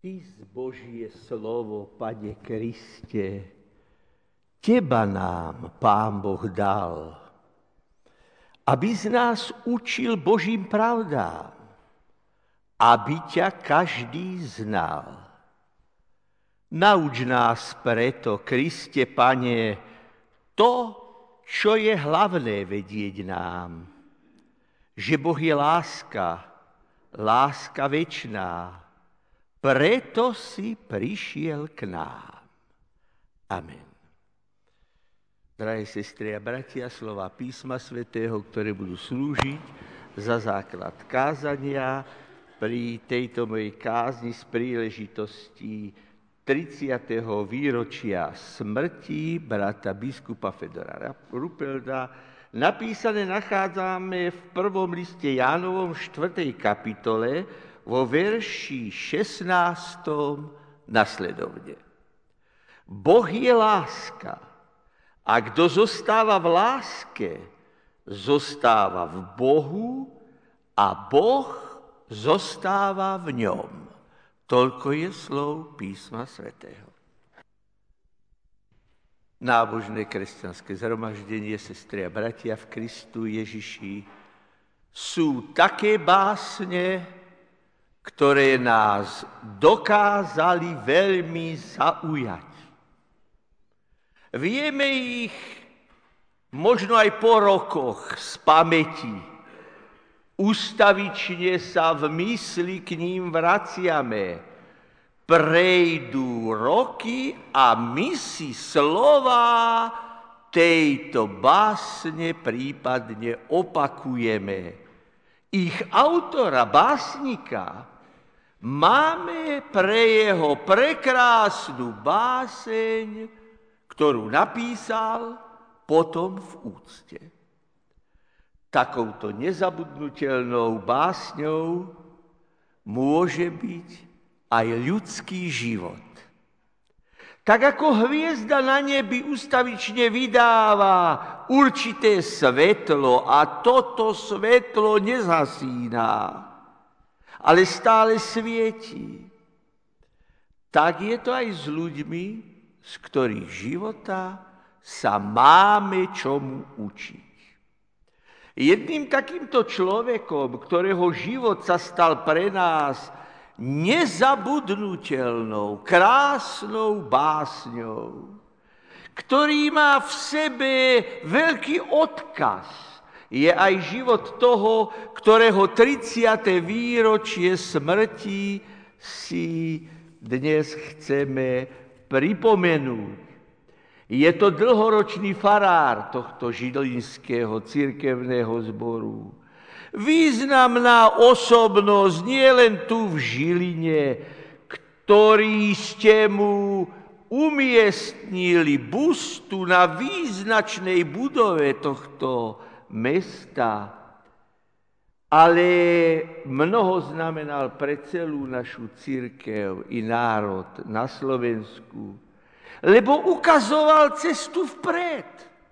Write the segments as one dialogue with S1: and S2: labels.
S1: Ty Božie slovo, Pane Kriste, Teba nám Pán Boh dal, aby z nás učil Božím pravdám, aby ťa každý znal. Nauč nás preto, Kriste, Pane, to, čo je hlavné vedieť nám, že Boh je láska, láska večná, preto si prišiel k nám. Amen. Drahé sestry a bratia, slova písma svätého, ktoré budú slúžiť za základ kázania pri tejto mojej kázni z príležitosti 30. výročia smrti brata biskupa Fedora Ruppelda, napísané nachádzame v prvom liste Jánovom 4. kapitole vo verši 16. nasledovne. Boh je láska a kto zostáva v láske, zostáva v Bohu a Boh zostáva v ňom. Toľko je slov písma svätého. Nábožné kresťanské zhromaždenie, sestry a bratia v Kristu Ježiši, sú také básne, ktoré nás dokázali veľmi zaujať. Vieme ich možno aj po rokoch z pamäti. Ustavične sa v mysli k ním vraciame. Prejdú roky a my si slová tejto básne prípadne opakujeme. Ich autora, básnika, máme pre jeho prekrásnu báseň, ktorú napísal potom v úcte. Takouto nezabudnutelnou básňou môže byť aj ľudský život. Tak ako hviezda na nebi ustavične vydáva určité svetlo a toto svetlo nezhasíná, ale stále svieti. Tak je to aj s ľuďmi, z ktorých života sa máme čomu učiť. Jedným takýmto človekom, ktorého život sa stal pre nás nezabudnutelnou, krásnou básňou, ktorý má v sebe veľký odkaz, je aj život toho, ktorého 30. výročie smrti si dnes chceme pripomenúť. Je to dlhoročný farár tohto žilinského cirkevného zboru. Významná osobnosť nie len tu v Žiline, ktorý ste mu umiestnili bustu na význačnej budove tohto mesta, ale mnoho znamenal pre celú našu cirkev i národ na Slovensku, lebo ukazoval cestu vpred.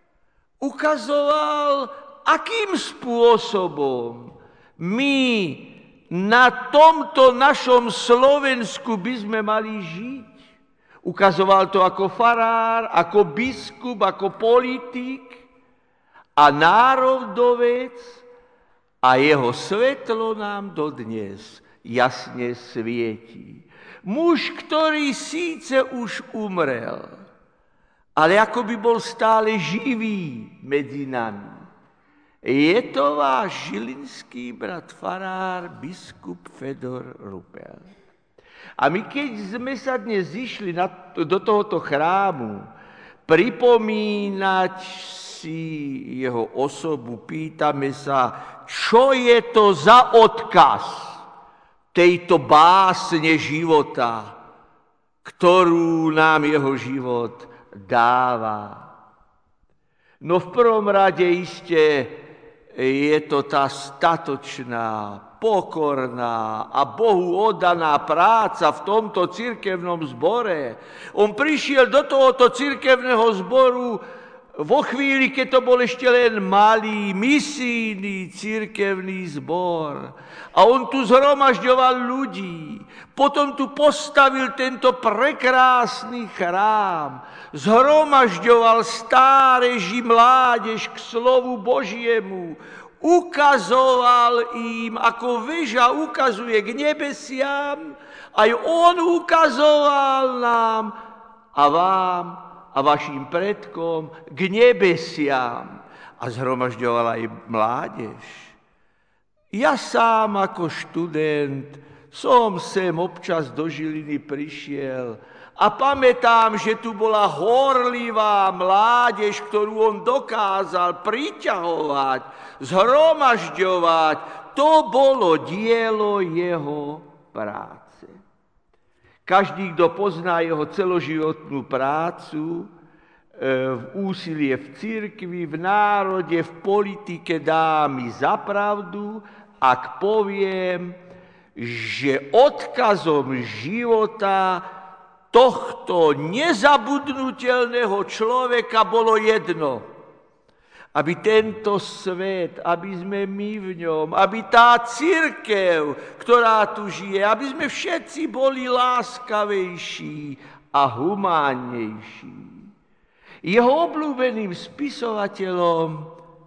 S1: Ukazoval, akým spôsobom my na tomto našom Slovensku by sme mali žiť. Ukazoval to ako farár, ako biskup, ako politik a národovec a jeho svetlo nám dodnes jasne svieti. Muž, ktorý síce už umrel, ale ako by bol stále živý medzi nami. Je to váš žilinský brat farár, biskup Fedor Ruppeld. A my keď sme sa dnes zišli do tohoto chrámu pripomínať si jeho osobu, pýtame sa, čo je to za odkaz tejto básne života, ktorú nám jeho život dáva. No v prvom rade iste je to tá statočná, pokorná a Bohu oddaná práca v tomto cirkevnom zbore. On prišiel do tohoto cirkevného zboru vo chvíli, keď to bol ešte len malý, misijný cirkevný zbor. A on tu zhromažďoval ľudí, Potom tu postavil tento prekrásny chrám. Zhromažďoval stáreží mládež k slovu Božiemu. Ukazoval im, ako veža ukazuje k nebesiam, aj on ukazoval nám a vám a vašim predkom k nebesiam. A zhromažďoval aj mládež. Ja sám ako študent som sem občas do Žiliny prišiel a pamätám, že tu bola horlivá mládež, ktorú on dokázal priťahovať, zhromažďovať. To bolo dielo jeho práce. Každý, kto pozná jeho celoživotnú prácu, v úsilie v cirkvi, v národe, v politike dá mi za pravdu, ak poviem, že odkazom života tohto nezabudnutelného človeka bolo jedno. Aby tento svet, aby sme my v ňom, aby tá cirkev, ktorá tu žije, aby sme všetci boli láskavejší a humánnejší. Jeho obľúbeným spisovateľom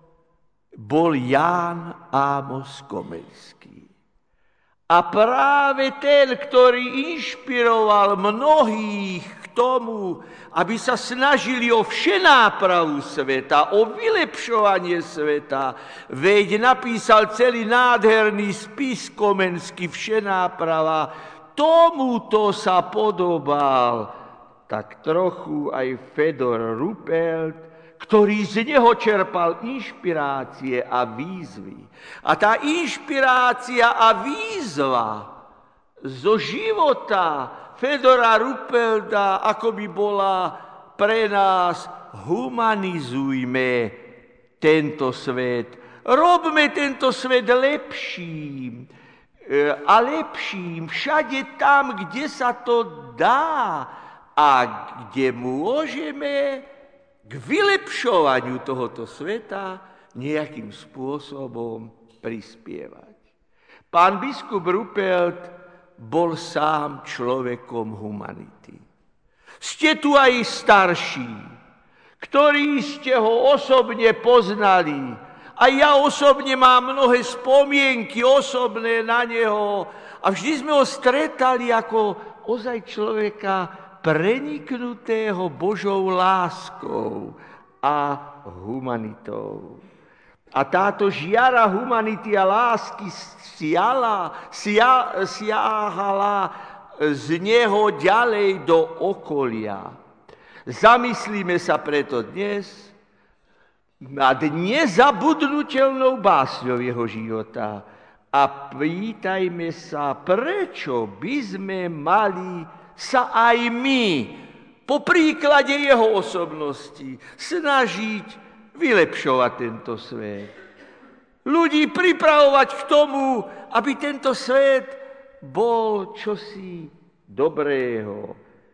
S1: bol Ján Ámos Komenský. A práve ten, ktorý inšpiroval mnohých k tomu, aby sa snažili o všenápravu sveta, o vylepšovanie sveta, veď napísal celý nádherný spis Komenský Všenáprava, tomuto sa podobal tak trochu aj Fedor Ruppelt, ktorý z neho čerpal inšpirácie a výzvy. A tá inšpirácia a výzva zo života Fedora Ruppelta akoby bola pre nás: humanizujme tento svet, robme tento svet lepším a lepším všade tam, kde sa to dá, a kde môžeme k vylepšovaniu tohoto sveta nejakým spôsobom prispievať. Pán biskup Ruppelt bol sám človekom humanity. Ste tu aj starší, ktorí ste ho osobne poznali. A ja osobne mám mnohé spomienky osobné na neho a vždy sme ho stretali ako ozaj človeka preniknutého Božou láskou a humanitou. A táto žiara humanity a lásky siahala z neho ďalej do okolia. Zamyslíme sa preto dnes nad nezabudnutelnou básňou jeho života a pýtajme sa, prečo by sme mali sa aj my, po príklade jeho osobnosti, snažiť vylepšovať tento svet. Ľudí pripravovať k tomu, aby tento svet bol čosi dobrého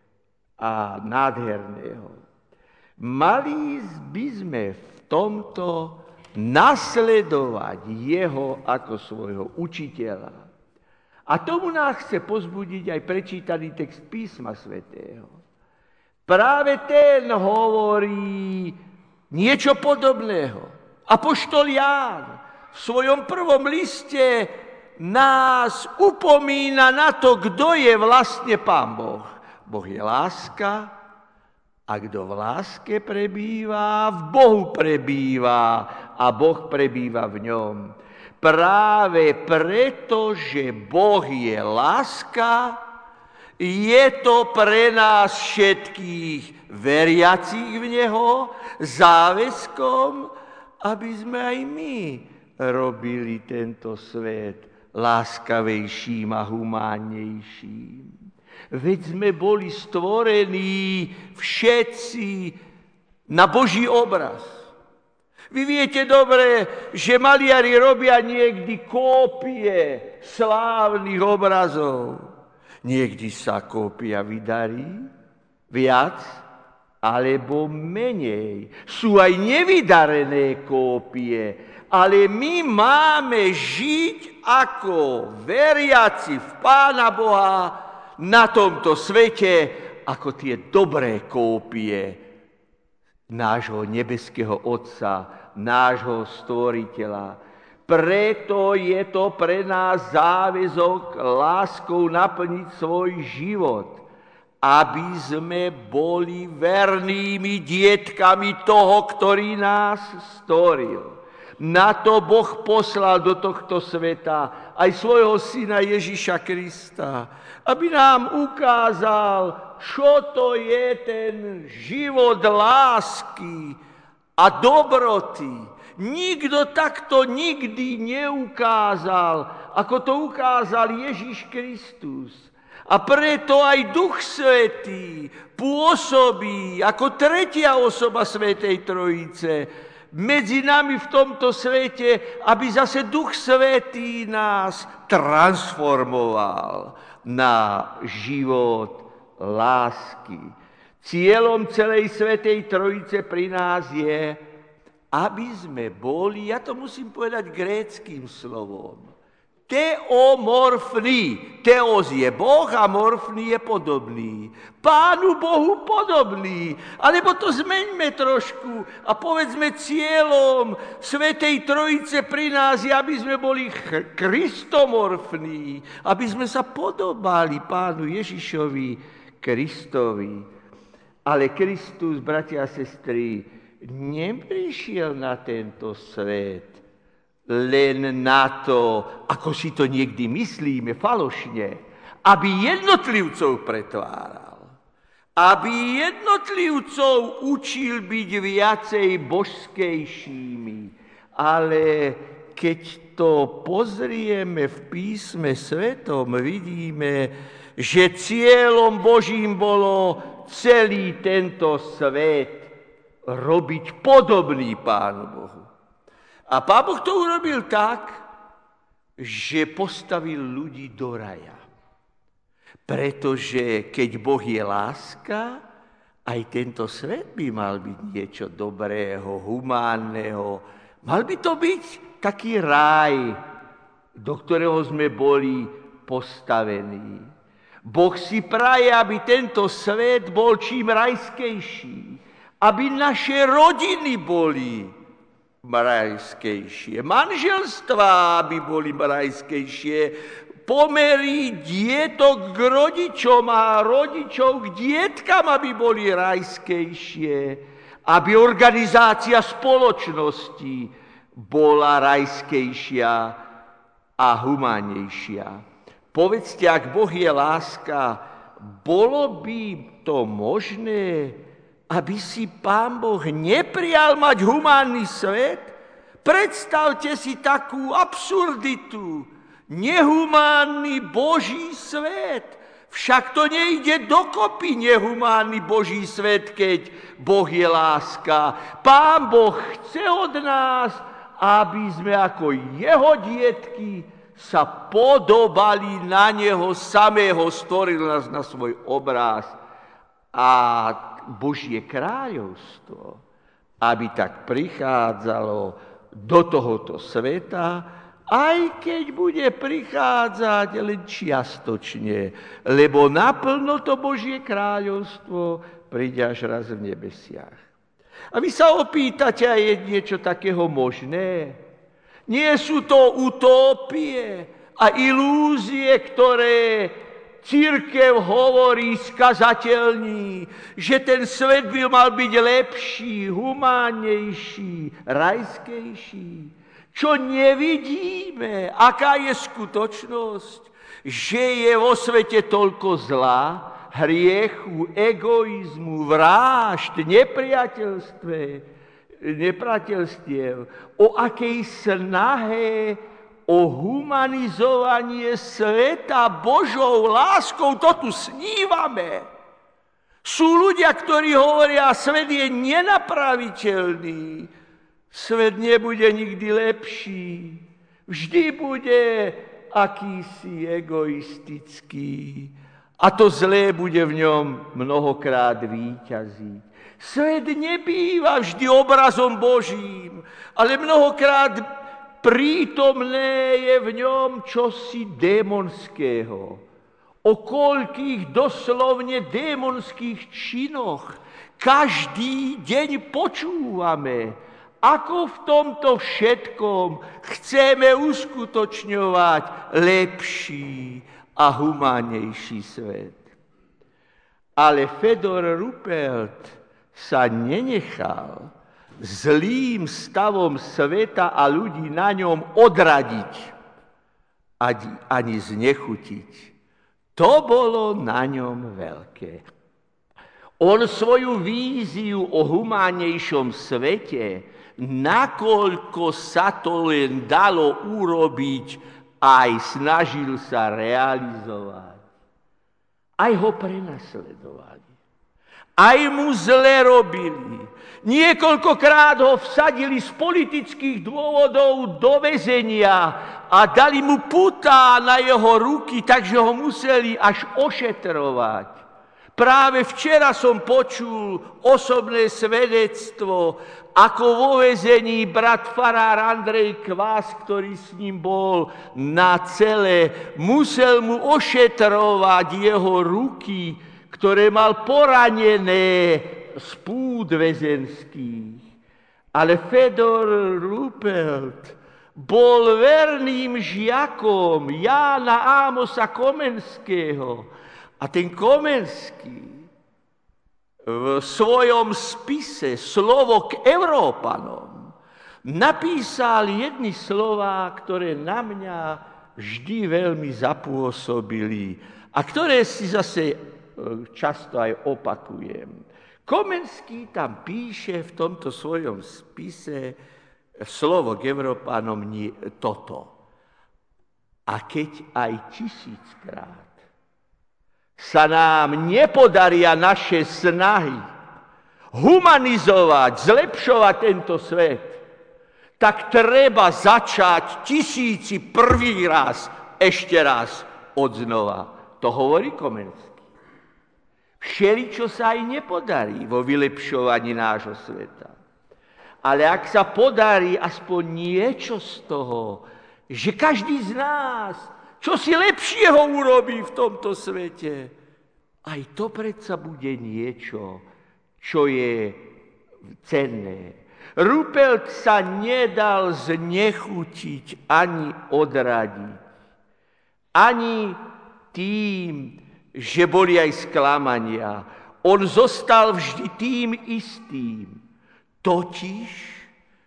S1: a nádherného. Mali by sme v tomto nasledovať jeho ako svojho učiteľa. A tomu nás chce pozbudiť aj prečítaný text Písma svätého. Práve ten hovorí niečo podobného. Apoštol Ján v svojom prvom liste nás upomína na to, kto je vlastne Pán Boh. Boh je láska a kto v láske prebýva, v Bohu prebýva a Boh prebýva v ňom. Práve preto, že Boh je láska, je to pre nás všetkých veriacich v Neho záväzkom, aby sme aj my robili tento svet láskavejším a humánnejším. Veď sme boli stvorení všetci na Boží obraz. Vy viete dobre, že maliari robia niekdy kópie slávnych obrazov. Niekdy sa kópia vydarí viac alebo menej. Sú aj nevydarené kópie, ale my máme žiť ako veriaci v Pána Boha na tomto svete ako tie dobré kópie nášho nebeského Otca, nášho Stvoriteľa. Preto je to pre nás záväzok láskou naplniť svoj život, aby sme boli vernými dietkami toho, ktorý nás stvoril. Na to Boh poslal do tohto sveta aj svojho syna Ježiša Krista, aby nám ukázal, čo to je ten život lásky a dobroty. Nikto takto nikdy neukázal, ako to ukázal Ježiš Kristus. A preto aj Duch Svätý pôsobí ako tretia osoba Svätej Trojice medzi nami v tomto svete, aby zase Duch Svätý nás transformoval na život lásky. Cieľom celej Svätej Trojice pri nás je, aby sme boli, ja to musím povedať gréckym slovom, teomorfný. Teos je Boh a morfný je podobný. Pánu Bohu podobný. Alebo to zmeňme trošku a povedzme cieľom Svätej Trojice pri nás je, aby sme boli kristomorfní, aby sme sa podobali Pánu Ježišovi Kristovi. Ale Kristus, bratia a sestry, neprišiel na tento svet len na to, ako si to niekdy myslíme falošne, aby jednotlivcov pretváral. Aby jednotlivcov učil byť viacej božskejšími. Ale keď to pozrieme v písme svetom, vidíme, že cieľom Božím bolo celý tento svet robiť podobný Pánu Bohu. A Pán Boh to urobil tak, že postavil ľudí do raja. Pretože keď Boh je láska, aj tento svet by mal byť niečo dobrého, humánneho. Mal by to byť taký raj, do ktorého sme boli postavení. Boh si praje, aby tento svet bol čím rajskejší, aby naše rodiny boli rajskejšie, manželstvá aby boli rajskejšie, pomery dietok k rodičom a rodičov k dietkam, aby boli rajskejšie, aby organizácia spoločnosti bola rajskejšia a humánnejšia. Povedzte, ak Boh je láska, bolo by to možné, aby si Pán Boh neprijal mať humánny svet? Predstavte si takú absurditu. Nehumánny Boží svet. Však to nejde dokopy, nehumánny Boží svet, keď Boh je láska. Pán Boh chce od nás, aby sme ako jeho dietky sa podobali na neho samého, stvoril nás na svoj obraz. A Božie kráľovstvo, aby tak prichádzalo do tohoto sveta, aj keď bude prichádzať len čiastočne, lebo naplno to Božie kráľovstvo príde až raz v nebesiach. A vy sa opýtate, a je niečo takého možné? Nie sú to utópie a ilúzie, ktoré cirkev hovorí, skazateľní, že ten svet by mal byť lepší, humánnejší, rajskejší. Čo nevidíme, aká je skutočnosť, že je vo svete toľko zla, hriechu, egoizmu, vražd, nepriateľstiev, o akej snahe o humanizovanie sveta Božou láskou, to tu snívame. Sú ľudia, ktorí hovoria, svet je nenapraviteľný, svet nebude nikdy lepší, vždy bude akýsi egoistický a to zlé bude v ňom mnohokrát víťaziť. Svet nebýva vždy obrazom Božím, ale mnohokrát prítomné je v ňom čosi démonského. o koľkých doslovne démonských činoch každý deň počúvame, ako v tomto všetkom chceme uskutočňovať lepší a humánnejší svet. Ale Fedor Ruppelt sa nenechal zlým stavom sveta a ľudí na ňom odradiť ani znechutiť. To bolo na ňom veľké. On svoju víziu o humánnejšom svete, nakoľko sa to len dalo urobiť, aj snažil sa realizovať. Aj ho prenasledovali. Aj mu zle robili. Niekoľkokrát ho vsadili z politických dôvodov do väzenia a dali mu putá na jeho ruky, takže ho museli až ošetrovať. Práve včera som počul osobné svedectvo, ako vo väzení brat farár Andrej Kvás, ktorý s ním bol na cele, musel mu ošetrovať jeho ruky, ktoré mal poranené z púd väzenských. Ale Fedor Ruppelt bol verným žiakom Jána Ámosa Komenského. A ten Komenský v svojom spise Slovo k Európanom napísal jedny slová, ktoré na mňa vždy veľmi zapôsobili a ktoré si zase často aj opakujem. Komenský tam píše v tomto svojom spise Slovo k Európanom toto. A keď aj 1000-krát sa nám nepodaria naše snahy humanizovať, zlepšovať tento svet, tak treba začať 1001. raz, ešte raz, odznova. To hovorí Komenský. Všeličo sa aj nepodarí vo vylepšovaní nášho sveta. Ale ak sa podarí aspoň niečo z toho, že každý z nás čo si lepšieho urobí v tomto svete, aj to predsa bude niečo, čo je cenné. Ruppelt sa nedal znechutiť ani odradiť. Ani tým, že boli aj sklamania. On zostal vždy tým istým. Totiž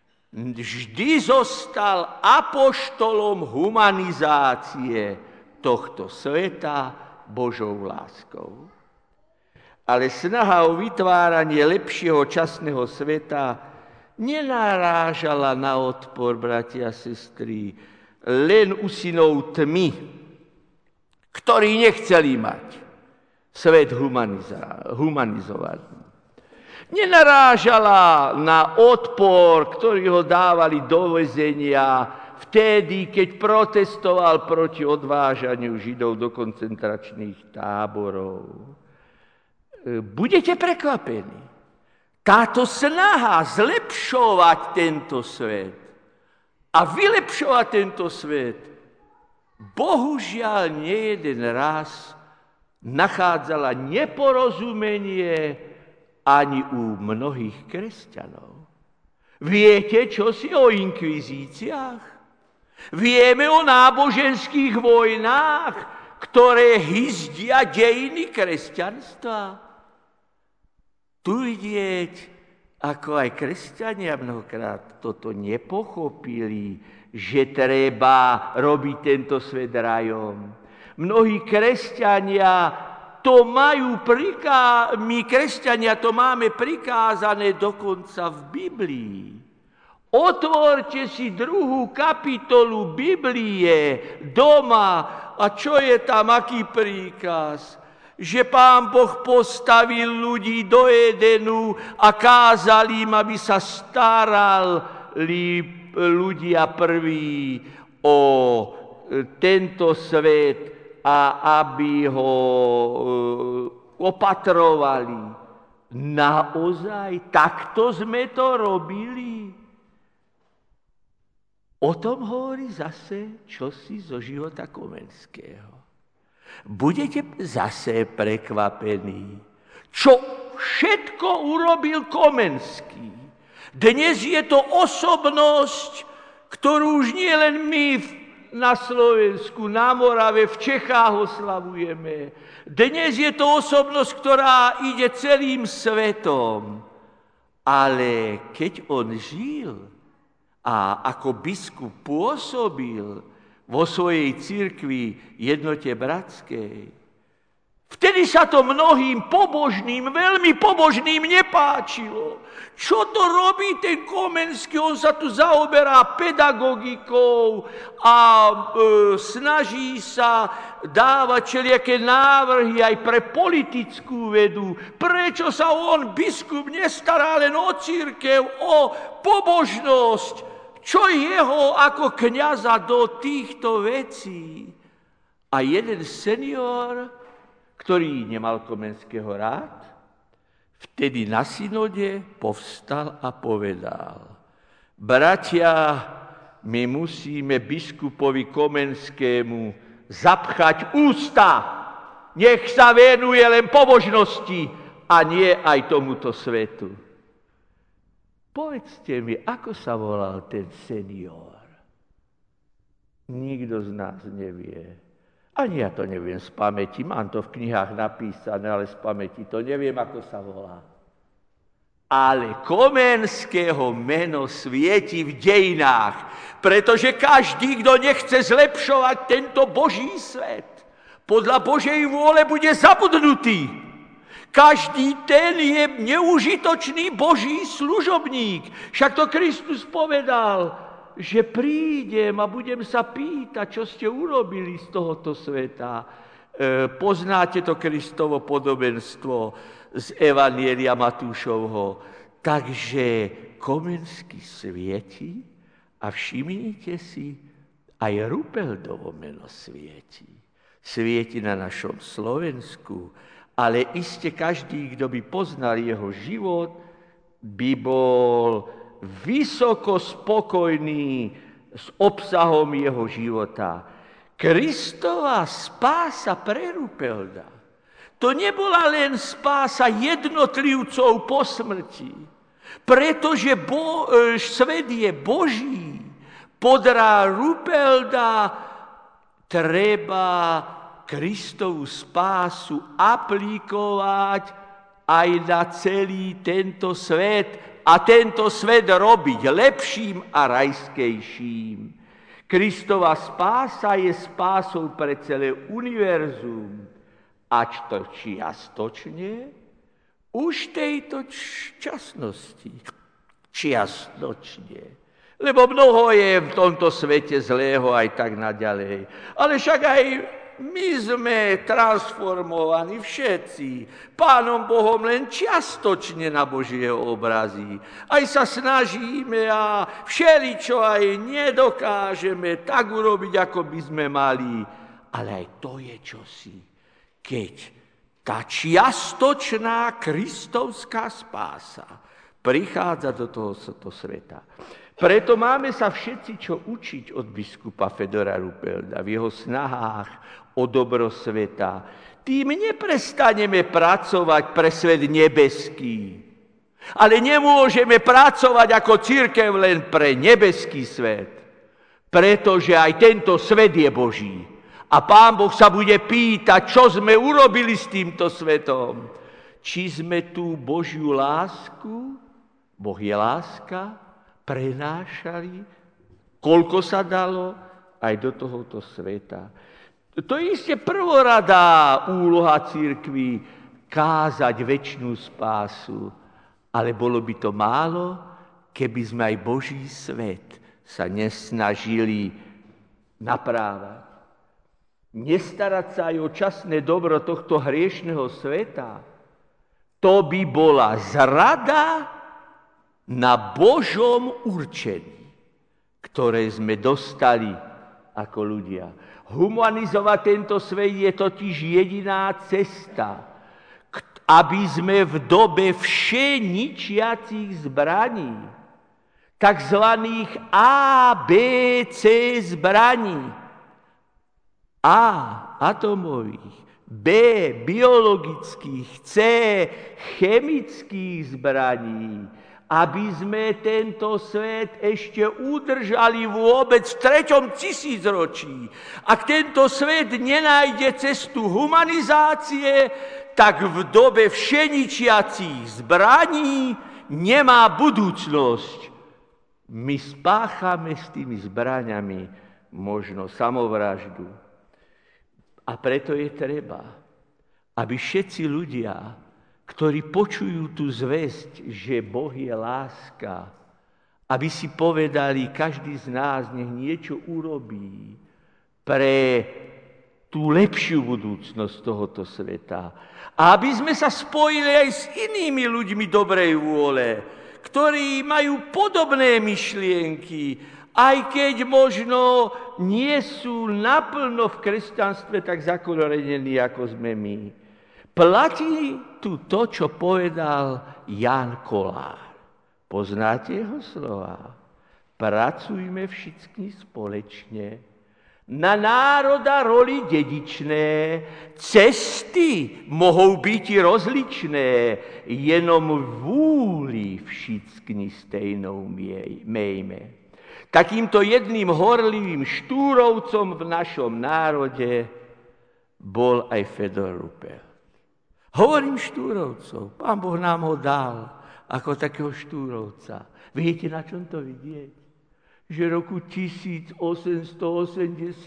S1: vždy zostal apoštolom humanizácie tohto sveta Božou láskou. Ale snaha o vytváranie lepšieho časného sveta nenarážala na odpor, bratia a sestry, len u synov tmy, ktorí nechceli mať svet humanizovaný. Nenarážala na odpor, ktorý ho dávali do väzenia vtedy, keď protestoval proti odvážaniu Židov do koncentračných táborov. Budete prekvapení. Táto snaha zlepšovať tento svet a vylepšovať tento svet bohužiaľ nejeden raz nachádzala neporozumenie ani u mnohých kresťanov. Viete, čo si o inkvizíciách? Vieme o náboženských vojnách, ktoré hyzdia dejiny kresťanstva. Tu vidieť, ako aj kresťania mnohokrát toto nepochopili, že treba robiť tento svet rajom. Mnohí kresťania to majú my kresťania to máme prikázané dokonca v Biblii. Otvorte si 2. kapitolu Biblie doma a čo je tam, aký príkaz? Že Pán Boh postavil ľudí do Edenu a kázal im, aby sa starali ľudia prví o tento svet a aby ho opatrovali. Naozaj takto sme to robili? O tom hovorí zase čosi zo života Komenského. budete zase prekvapení. Čo všetko urobil Komenský. Dnes je to osobnosť, ktorú už nie len my na Slovensku, na Morave, v Čechách oslavujeme. Dnes je to osobnosť, ktorá ide celým svetom. Ale keď on žil a ako biskup pôsobil vo svojej cirkvi Jednote bratskej, vtedy sa to mnohým pobožným, veľmi pobožným nepáčilo. Čo to robí ten Komenský? On sa tu zaoberá pedagogikou a snaží sa dávať všelijaké návrhy aj pre politickú vedu. Prečo sa on, biskup, nestará len o cirkev, o pobožnosť? Čo jeho ako kňaza do týchto vecí? A jeden senior, ktorý nemal Komenského rád, vtedy na synode povstal a povedal: bratia, my musíme biskupovi Komenskému zapchať ústa. Nech sa venuje len pobožnosti a nie aj tomuto svetu. Povedzte mi, ako sa volal ten senior? Nikto z nás nevie. Ani ja to neviem z pamäti, mám to v knihách napísané, ale z pamäti to neviem, ako sa volá. Ale Komenského meno svieti v dejinách, pretože každý, kto nechce zlepšovať tento Boží svet, podľa Božej vôle bude zabudnutý. Každý ten je neužitočný Boží služobník. Však to Kristus povedal, že prídem a budem sa pýtať, čo ste urobili z tohoto sveta. Poznáte to Kristovo podobenstvo z Evanjelia Matúšovho. Takže Komenský svieti a všimnite si, aj Rupeldovo meno svieti. Svieti na našom Slovensku, ale iste každý, kto by poznal jeho život, by bol vysoko spokojný s obsahom jeho života. Kristova spása pre Rupelda, to nebola len spása jednotlivcov po smrti, pretože svet je Boží. Podľa Rupelda treba Kristovu spásu aplikovať aj na celý tento svet, a tento svet robiť lepším a rajskejším. Kristova spása je spásou pre celé univerzum. Ač to čiastočne, už tejto časnosti. Čiastočne. Lebo mnoho je v tomto svete zlého aj tak naďalej. Ale však aj my sme transformovaní všetci Pánom Bohom len čiastočne na Božieho obrazy. Aj sa snažíme a všeličo aj nedokážeme tak urobiť, ako by sme mali. Ale aj to je čosi, keď tá čiastočná kristovská spása prichádza do tohoto sveta. Preto máme sa všetci čo učiť od biskupa Fedora Rupelda v jeho snahách o dobro sveta. Tým neprestaneme pracovať pre svet nebeský. Ale nemôžeme pracovať ako cirkev len pre nebeský svet. Pretože aj tento svet je Boží. A Pán Boh sa bude pýtať, čo sme urobili s týmto svetom. Či sme tú Božiu lásku, Boh je láska, prenášali, koľko sa dalo, aj do tohoto sveta. To je isté prvoradá úloha cirkvi kázať večnú spásu, ale bolo by to málo, keby sme aj Boží svet sa nesnažili naprávať. Nestarať sa aj o časné dobro tohto hriešného sveta, to by bola zrada na Božom určení, ktoré sme dostali ako ľudia. Humanizovať tento svet je totiž jediná cesta, aby sme v dobe všeničiacich zbraní, takzvaných ABC zbraní, A atomových, B. biologických, C. chemických zbraní, aby sme tento svet ešte udržali vôbec v 3. tisícročí. Ak tento svet nenájde cestu humanizácie, tak v dobe všeničiacich zbraní nemá budúcnosť. My spáchame s tými zbraňami možno samovraždu. A preto je treba, aby všetci ľudia, ktorí počujú tú zvesť, že Boh je láska, aby si povedali, každý z nás nech niečo urobí pre tú lepšiu budúcnosť tohoto sveta. A aby sme sa spojili aj s inými ľuďmi dobrej vôle, ktorí majú podobné myšlienky, aj keď možno nie sú naplno v kresťanstve tak zakorenení, ako sme my. Platí tu to, čo povedal Ján Kolár. Poznáte jeho slova? Pracujme všichni společne na národa roli dedičné. Cesty mohou byť rozličné, jenom vůli všichni stejnou mejme. Takýmto jedným horlivým štúrovcom v našom národe bol aj Fedor Rupel. Hovorím štúrovcov, Pán Boh nám ho dal ako takého štúrovca. Viete, na čom to vidieť? Že roku 1888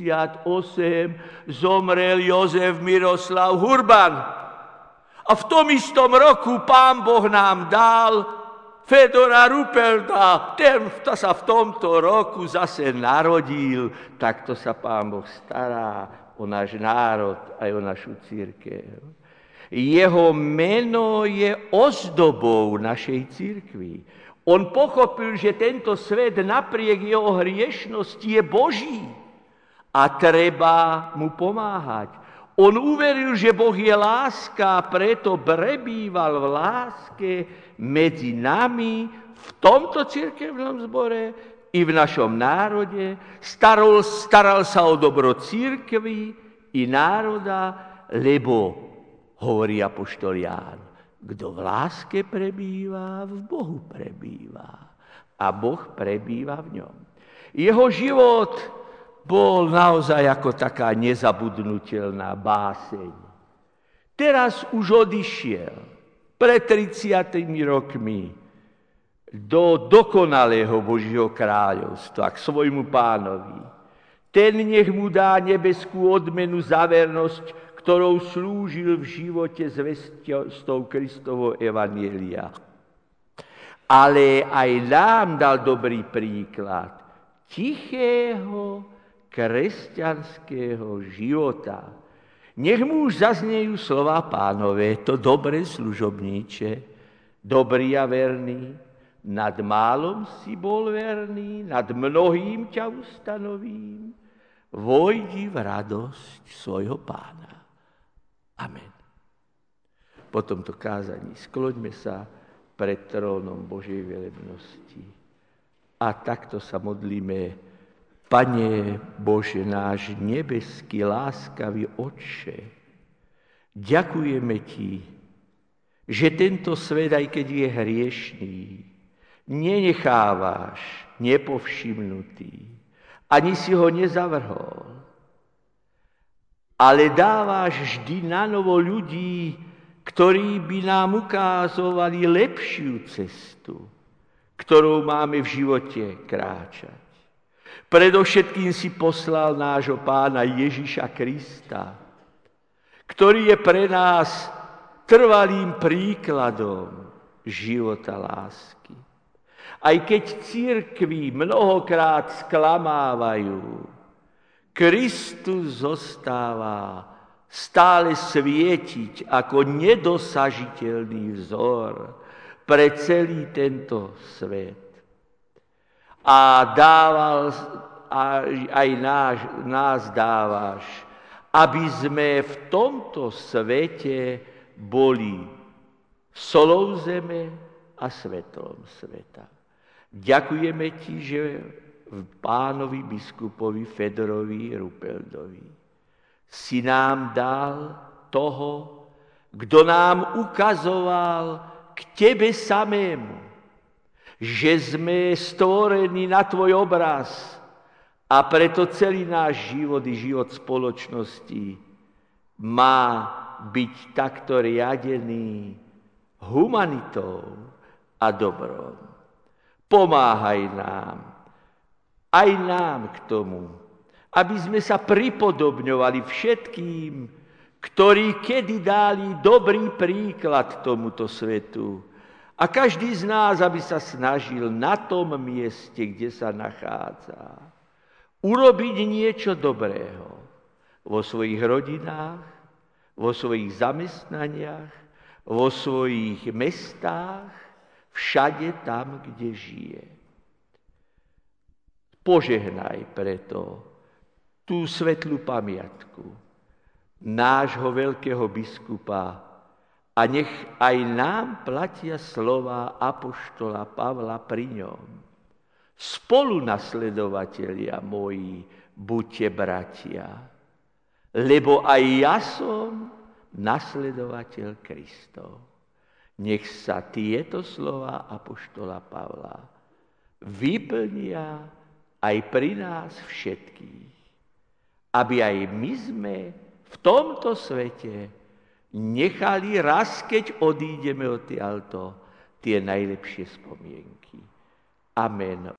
S1: zomrel Jozef Miroslav Hurban. A v tom istom roku Pán Boh nám dal Fedora Rupelta, ten sa v tomto roku zase narodil, takto sa Pán Boh stará o náš národ aj o našu cirkev. Jeho meno je ozdobou našej cirkvi. On pochopil, že tento svet napriek jeho hriešnosti je Boží a treba mu pomáhať. On uveril, že Boh je láska, preto prebýval v láske medzi nami v tomto cirkevnom zbore i v našom národe. Staral sa o dobro cirkvi i národa, lebo, hovorí apoštol Ján, kto v láske prebýva, v Bohu prebýva a Boh prebýva v ňom. Jeho život bol naozaj ako taká nezabudnutelná báseň. Teraz už odišiel pred 30 rokmi do dokonalého Božieho kráľovstva k svojmu Pánovi. Ten nech mu dá nebeskú odmenu za vernosť, ktorou slúžil v živote zvesťou Kristovo evanjelia. Ale aj nám dal dobrý príklad tichého kresťanského života. Nech mu už zaznejú slova Pánové, to dobré služobníče, dobrý a verný, nad málom si bol verný, nad mnohým ťa ustanovím, vojdi v radosť svojho Pána. Amen. Po tomto kázaní skloňme sa pred trónom Božej velebnosti a takto sa modlíme. Pane Bože náš nebeský, láskavý Otče, ďakujeme Ti, že tento svet, aj keď je hriešný, nenechávaš nepovšimnutý, ani si ho nezavrhol, ale dávaš vždy na novo ľudí, ktorí by nám ukázovali lepšiu cestu, ktorou máme v živote kráčať. Predovšetkým si poslal nášho Pána Ježiša Krista, ktorý je pre nás trvalým príkladom života lásky. Aj keď cirkvi mnohokrát sklamávajú, Kristus zostáva stále svietiť ako nedosažiteľný vzor pre celý tento svet. A nás dávaš, aby sme v tomto svete boli solou zeme a svetlom sveta. Ďakujeme Ti, že Pánovi biskupovi Fedorovi Rupeldovi si nám dal toho, kto nám ukazoval k tebe samému, že sme stvorení na tvoj obraz a preto celý náš život i život spoločnosti má byť takto riadený humanitou a dobrom. Pomáhaj nám, aj nám k tomu, aby sme sa pripodobňovali všetkým, ktorí kedy dali dobrý príklad tomuto svetu. A každý z nás, aby sa snažil na tom mieste, kde sa nachádza, urobiť niečo dobrého vo svojich rodinách, vo svojich zamestnaniach, vo svojich mestách, všade tam, kde žije. Požehnaj preto tú svetlú pamiatku nášho veľkého biskupa a nech aj nám platia slova apoštola Pavla pri ňom. Spolu nasledovatelia moji, buďte bratia, lebo aj ja som nasledovateľ Kristov. Nech sa tieto slova apoštola Pavla vyplnia aj pri nás všetkých, aby aj my sme v tomto svete nechali raz, keď odídeme odtiaľto, tie najlepšie spomienky. Amen.